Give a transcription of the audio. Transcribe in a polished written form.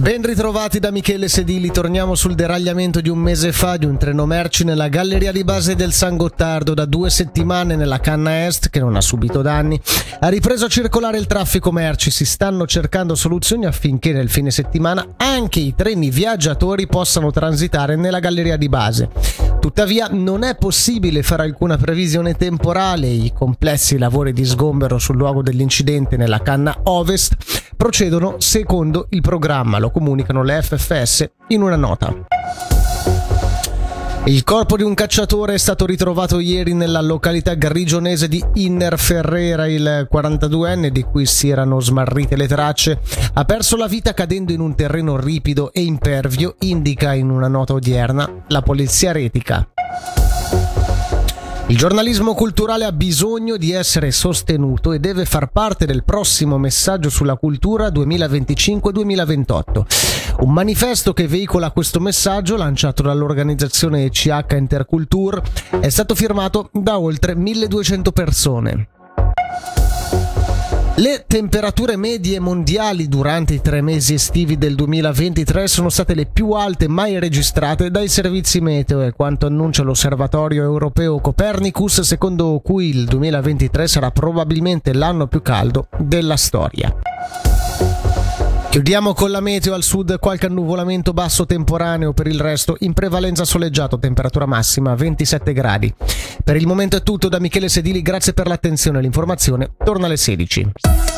Ben ritrovati da Michele Sedili, torniamo sul deragliamento di un mese fa di un treno merci nella galleria di base del San Gottardo. Da 2 settimane nella canna est, che non ha subito danni, ha ripreso a circolare il traffico merci. Si stanno cercando soluzioni affinché nel fine settimana anche i treni viaggiatori possano transitare nella galleria di base. Tuttavia non è possibile fare alcuna previsione temporale. I complessi lavori di sgombero sul luogo dell'incidente nella canna ovest procedono secondo il programma, lo comunicano le FFS in una nota. Il corpo di un cacciatore è stato ritrovato ieri nella località grigionese di Innerferrera. Il 42enne, di cui si erano smarrite le tracce, ha perso la vita cadendo in un terreno ripido e impervio, indica in una nota odierna la polizia retica. Il giornalismo culturale ha bisogno di essere sostenuto e deve far parte del prossimo messaggio sulla cultura 2025-2028. Un manifesto che veicola questo messaggio, lanciato dall'organizzazione ECH Interculture, è stato firmato da oltre 1200 persone. Le temperature medie mondiali durante i 3 mesi estivi del 2023 sono state le più alte mai registrate dai servizi meteo, è quanto annuncia l'osservatorio europeo Copernicus, secondo cui il 2023 sarà probabilmente l'anno più caldo della storia. Chiudiamo con la meteo. Al sud qualche annuvolamento basso temporaneo, per il resto in prevalenza soleggiato, temperatura massima 27 gradi. Per il momento è tutto da Michele Sedili, grazie per l'attenzione e l'informazione, torna alle 16.